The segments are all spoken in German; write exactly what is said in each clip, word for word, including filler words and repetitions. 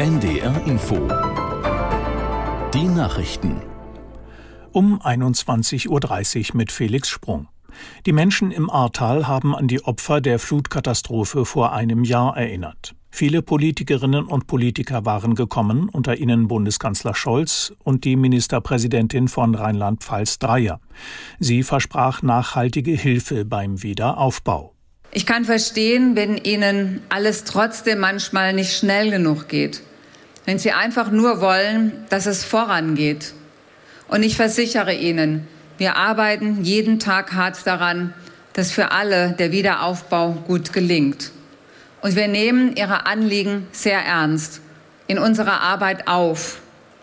N D R Info. Die Nachrichten. Um einundzwanzig Uhr dreißig mit Felix Sprung. Die Menschen im Ahrtal haben an die Opfer der Flutkatastrophe vor einem Jahr erinnert. Viele Politikerinnen und Politiker waren gekommen, unter ihnen Bundeskanzler Scholz und die Ministerpräsidentin von Rheinland-Pfalz Dreyer. Sie versprach nachhaltige Hilfe beim Wiederaufbau. Ich kann verstehen, wenn Ihnen alles trotzdem manchmal nicht schnell genug geht. Wenn Sie einfach nur wollen, dass es vorangeht. Und ich versichere Ihnen, wir arbeiten jeden Tag hart daran, dass für alle der Wiederaufbau gut gelingt. Und wir nehmen Ihre Anliegen sehr ernst in unserer Arbeit auf.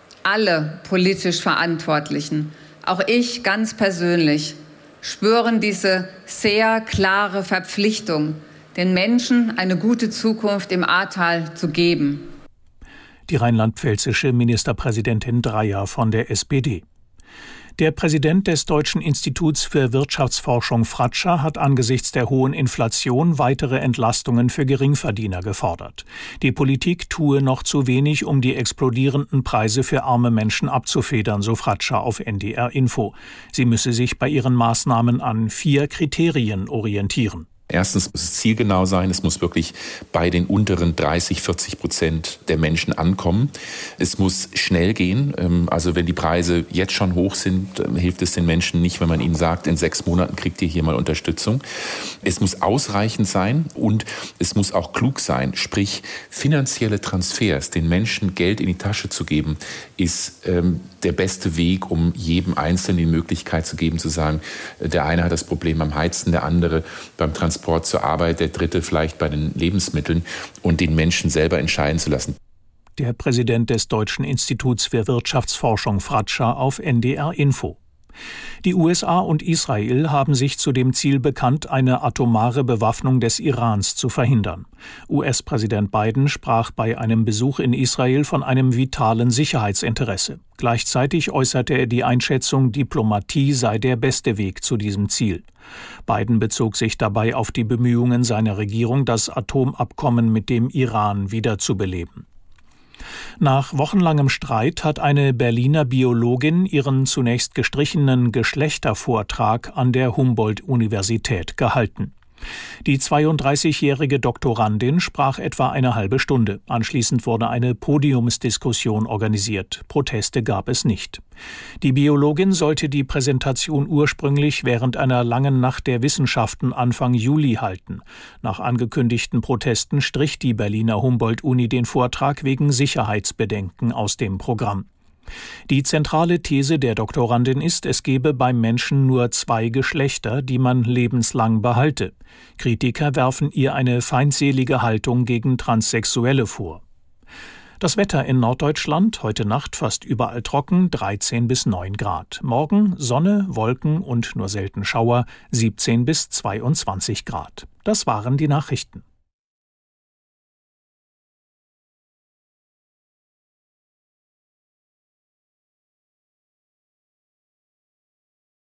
Alle politisch Verantwortlichen, auch ich ganz persönlich, spüren diese sehr klare Verpflichtung, den Menschen eine gute Zukunft im Ahrtal zu geben. Die rheinland-pfälzische Ministerpräsidentin Dreyer von der S P D. Der Präsident des Deutschen Instituts für Wirtschaftsforschung Fratscher hat angesichts der hohen Inflation weitere Entlastungen für Geringverdiener gefordert. Die Politik tue noch zu wenig, um die explodierenden Preise für arme Menschen abzufedern, so Fratscher auf N D R Info. Sie müsse sich bei ihren Maßnahmen an vier Kriterien orientieren. Erstens muss es zielgenau sein, es muss wirklich bei den unteren dreißig, vierzig Prozent der Menschen ankommen. Es muss schnell gehen, also wenn die Preise jetzt schon hoch sind, hilft es den Menschen nicht, wenn man ihnen sagt, in sechs Monaten kriegt ihr hier mal Unterstützung. Es muss ausreichend sein und es muss auch klug sein, sprich finanzielle Transfers, den Menschen Geld in die Tasche zu geben, ist ähm, der beste Weg, um jedem Einzelnen die Möglichkeit zu geben, zu sagen, der eine hat das Problem beim Heizen, der andere beim Transport. Transport zur Arbeit, der dritte vielleicht bei den Lebensmitteln und den Menschen selber entscheiden zu lassen. Der Präsident des Deutschen Instituts für Wirtschaftsforschung Fratscher auf N D R Info. Die U S A und Israel haben sich zu dem Ziel bekannt, eine atomare Bewaffnung des Irans zu verhindern. U S-Präsident Biden sprach bei einem Besuch in Israel von einem vitalen Sicherheitsinteresse. Gleichzeitig äußerte er die Einschätzung, Diplomatie sei der beste Weg zu diesem Ziel. Biden bezog sich dabei auf die Bemühungen seiner Regierung, das Atomabkommen mit dem Iran wiederzubeleben. Nach wochenlangem Streit hat eine Berliner Biologin ihren zunächst gestrichenen Geschlechtervortrag an der Humboldt-Universität gehalten. Die zweiunddreißigjährige Doktorandin sprach etwa eine halbe Stunde. Anschließend wurde eine Podiumsdiskussion organisiert. Proteste gab es nicht. Die Biologin sollte die Präsentation ursprünglich während einer langen Nacht der Wissenschaften Anfang Juli halten. Nach angekündigten Protesten strich die Berliner Humboldt-Uni den Vortrag wegen Sicherheitsbedenken aus dem Programm. Die zentrale These der Doktorandin ist, es gebe beim Menschen nur zwei Geschlechter, die man lebenslang behalte. Kritiker werfen ihr eine feindselige Haltung gegen Transsexuelle vor. Das Wetter in Norddeutschland, heute Nacht fast überall trocken, dreizehn bis neun Grad. Morgen Sonne, Wolken und nur selten Schauer, siebzehn bis zweiundzwanzig Grad. Das waren die Nachrichten.